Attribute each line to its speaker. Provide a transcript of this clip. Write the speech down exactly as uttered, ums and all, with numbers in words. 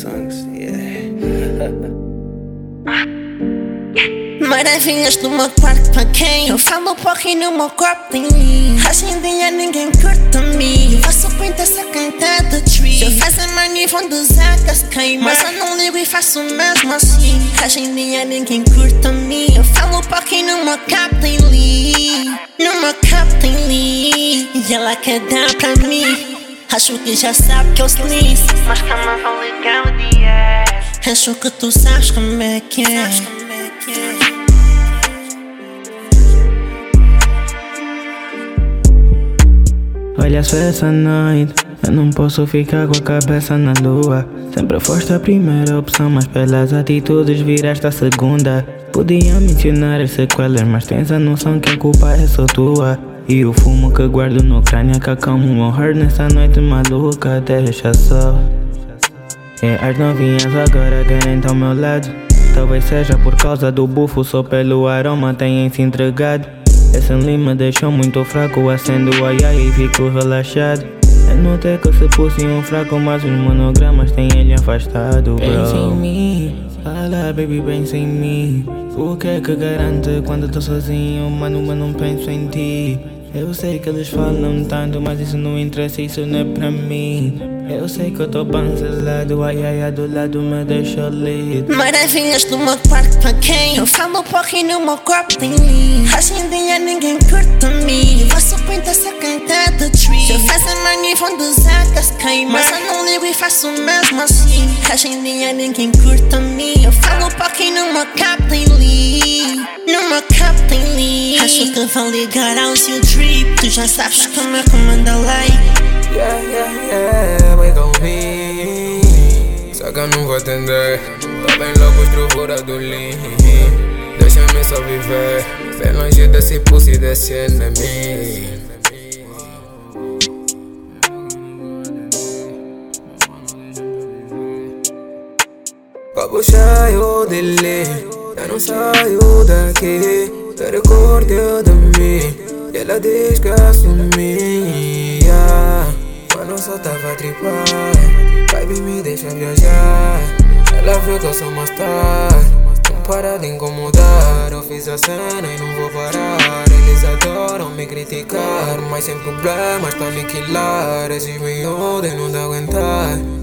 Speaker 1: songs, yeah.
Speaker 2: Maravilhas do meu quarto pra quem? Eu falo pouco e no meu corpo tem mim. Hoje em dia ninguém curta mim. Eu faço pinta essa cantada tree. Se eu fazer money vão usar das queimar, mas eu não ligo e faço mesmo assim. Hoje em dia ninguém curta mim. Eu falo pouco e no meu cap tem Lee. No meu cap tem Lee. E ela quer dar pra mim. Acho que já sabe que eu slice, mas calma, vou ligar o dia. Acho que tu sabes como é que é.
Speaker 3: Olha só essa noite, eu não posso ficar com a cabeça na lua. Sempre foste a primeira opção, mas pelas atitudes viraste a segunda. Podia mencionar as sequelas, mas tens a noção que a culpa é só tua. E o fumo que guardo no crânio que acalma o meu heart nessa noite maluca. Deixa só. E as novinhas agora querem estar ao meu lado. Talvez seja por causa do bufo, só pelo aroma têm se entregado. Esse lima me deixou muito fraco, acendo o ai ai e fico relaxado. Eu notei que se puse um fraco, mas os monogramas têm ele afastado, bro. Pensa em mim, fala baby, pensa em mim. O que é que garante quando tô sozinho, mano, mas não penso em ti. Eu sei que eles falam tanto, mas isso não interessa, isso não é pra mim. Eu sei que eu tô banzelado, ai ai ai do lado me deixa lido.
Speaker 2: Maravilhas do meu quarto pra quem? Eu falo pouco e no meu corpo tem Lee. Hoje em dia ninguém curta mim. Eu faço pinta essa cantada tree. Se eu fazer money vão usar das queimar, mas eu não ligo e faço mesmo assim. Hoje em dia ninguém curta mim. Eu falo pouco e no meu cap tem Lee. No meu cap tem Lee. Acho que vão ligar ao seu trip. Tu já sabes como é que manda lei.
Speaker 4: Yeah, yeah, yeah, vai convir. Só que eu não vou atender. Tô bem louco, estrutura do lean. Deixa-me só viver, bem longe desse pulso e desse enemy. Copo cheio de lean, eu não saio daqui. Te recordeu de mim e ela diz que assumia. Mano, só tava a tripar, baby me deixa viajar. Ela viu que eu sou mais tarde, não para de incomodar. Eu fiz a cena e não vou parar. Eles adoram me criticar, mas sem problemas pra aniquilar. Esses miúdos não dá aguentar.